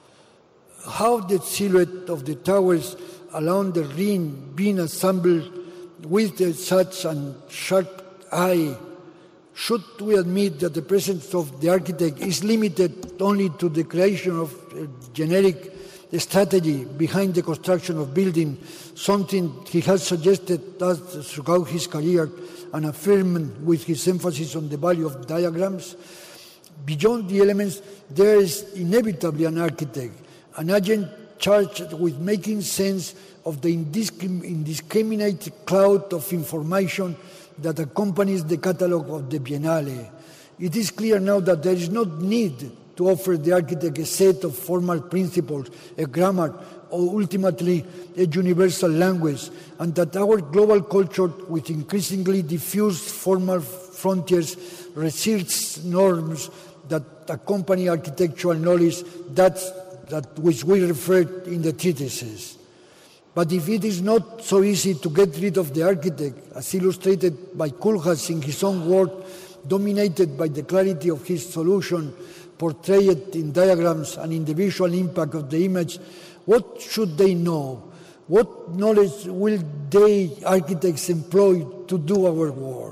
How the silhouette of the towers along the Rhine being assembled with such a sharp eye? Should we admit that the presence of the architect is limited only to the creation of a generic strategy behind the construction of building, something he has suggested us throughout his career and affirmed with his emphasis on the value of diagrams? Beyond the elements, there is inevitably an architect, an agent charged with making sense of the indiscriminate cloud of information that accompanies the catalogue of the Biennale. It is clear now that there is no need to offer the architect a set of formal principles, a grammar, or ultimately a universal language, and that our global culture, with increasingly diffused formal frontiers, resists norms that accompany architectural knowledge, that which we referred in the treatises. But if it is not so easy to get rid of the architect, as illustrated by Koolhaas in his own work, dominated by the clarity of his solution, portrayed in diagrams and in the visual impact of the image, what should they know? What knowledge will they, architects, employ to do our work?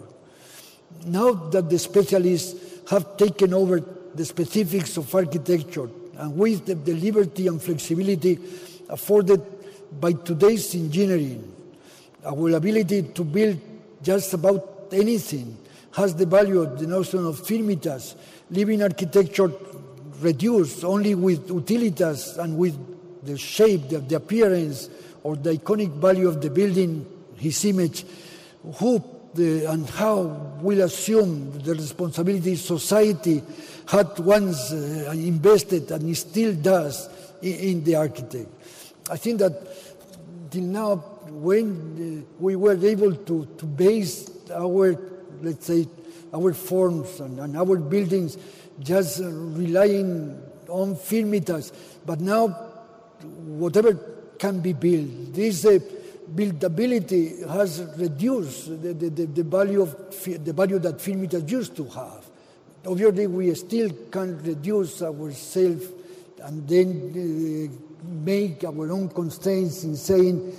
Now that the specialists have taken over the specifics of architecture, and with the liberty and flexibility afforded by today's engineering, our ability to build just about anything has the value of the notion of firmitas, leaving architecture reduced only with utilitas and with the shape, the appearance, or the iconic value of the building, his image. Who and how will assume the responsibility society had once invested and still does in the architect? I think that till now, when we were able to base our, let's say, our forms and our buildings just relying on firmitas, but now whatever can be built, this buildability has reduced the value that firmitas used to have. Obviously, we still can reduce ourselves and then make our own constraints in saying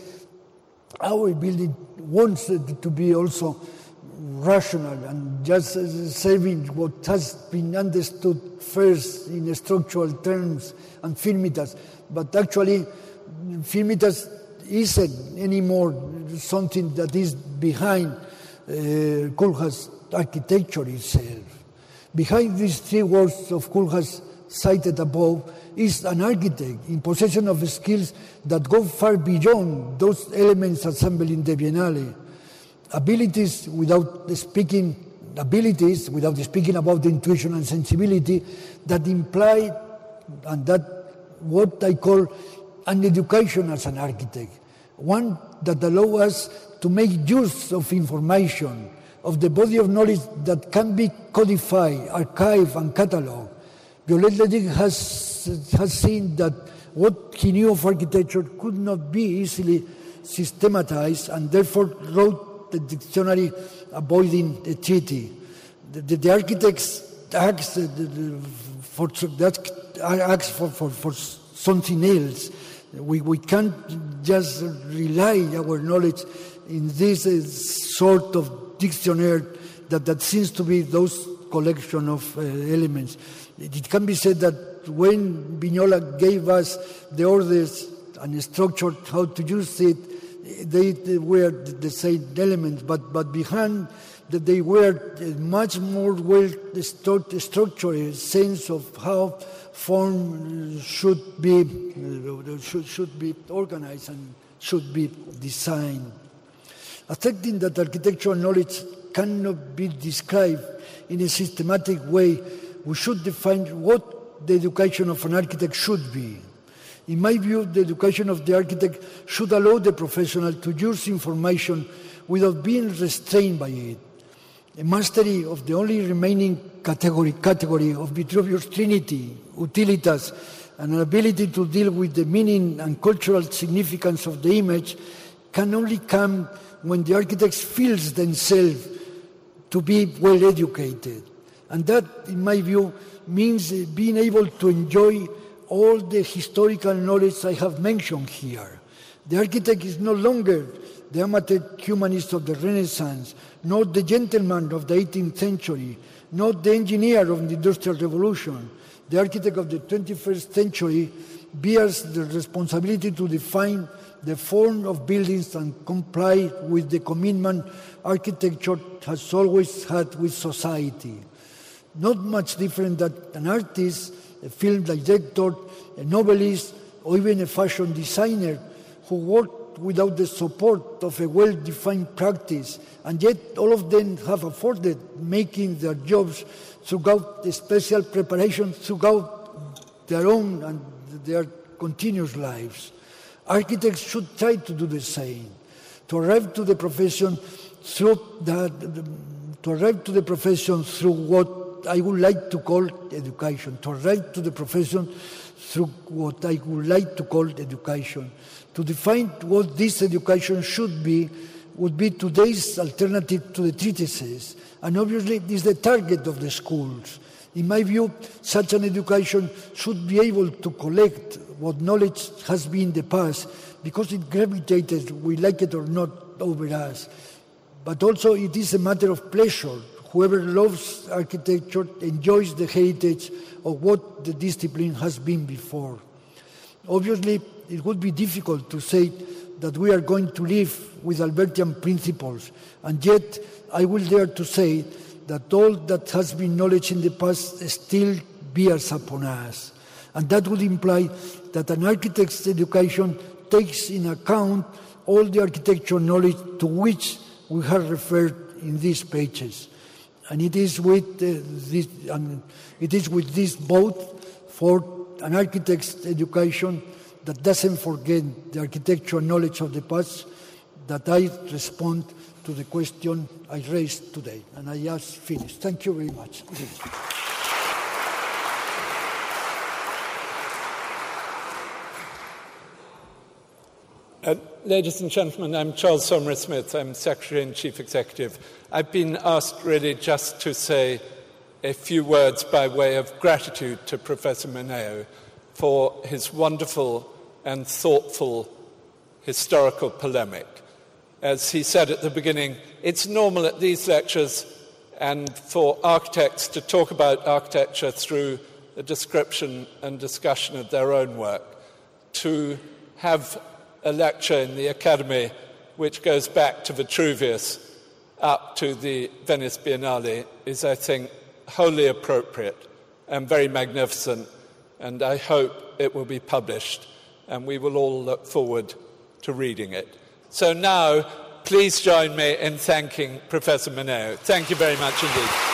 our building wants to be also rational and just serving what has been understood first in structural terms and firmitas. But actually, firmitas isn't anymore something that is behind Koolhaas' architecture itself. Behind these three works of Koolhaas cited above is an architect in possession of skills that go far beyond those elements assembled in the Biennale. Abilities without speaking about the intuition and sensibility that imply, and that what I call an education as an architect, one that allows us to make use of information, of the body of knowledge that can be codified, archived, and catalogued. Viollet-le-Duc has seen that what he knew of architecture could not be easily systematized, and therefore wrote the dictionary avoiding the treaty. The architects asked for something else. We can't just rely our knowledge in this sort of dictionary that seems to be those collection of elements. It can be said that when Vignola gave us the orders and structured how to use it, they were the same elements, but behind that they were much more well-structured sense of how form should be organized and should be designed. Accepting that architectural knowledge cannot be described in a systematic way, we should define what the education of an architect should be. In my view, the education of the architect should allow the professional to use information without being restrained by it. A mastery of the only remaining category of Vitruvius Trinity, utilitas, and an ability to deal with the meaning and cultural significance of the image can only come when the architects feel themselves to be well educated. And that, in my view, means being able to enjoy all the historical knowledge I have mentioned here. The architect is no longer the amateur humanist of the Renaissance, not the gentleman of the 18th century, not the engineer of the Industrial Revolution. The architect of the 21st century bears the responsibility to define the form of buildings and comply with the commitment architecture has always had with society. Not much different than an artist, a film director, a novelist, or even a fashion designer who work without the support of a well-defined practice, and yet all of them have afforded making their jobs throughout the special preparation throughout their own and their continuous lives. Architects should try to do the same, to arrive to the profession through what I would like to call education, to arrive to the profession through what I would like to call education. To define what this education should be would be today's alternative to the treatises, and obviously it is the target of the schools. In my view, such an education should be able to collect what knowledge has been in the past, because it gravitated, we like it or not, over us. But also it is a matter of pleasure. Whoever loves architecture enjoys the heritage of what the discipline has been before. Obviously, it would be difficult to say that we are going to live with Albertian principles, and yet I will dare to say that all that has been knowledge in the past still bears upon us. And that would imply that an architect's education takes in account all the architectural knowledge to which we have referred in these pages. And it is with this both for an architect's education that doesn't forget the architectural knowledge of the past that I respond to the question I raised today. And I just finished. Thank you very much. Ladies and gentlemen, I'm Charles Somers-Smith. I'm Secretary and Chief Executive. I've been asked really just to say a few words by way of gratitude to Professor Mineo for his wonderful and thoughtful historical polemic. As he said at the beginning, it's normal at these lectures and for architects to talk about architecture through the description and discussion of their own work. To have a lecture in the Academy which goes back to Vitruvius up to the Venice Biennale is, I think, wholly appropriate and very magnificent, and I hope it will be published, and we will all look forward to reading it. So now, please join me in thanking Professor Mineo. Thank you very much indeed.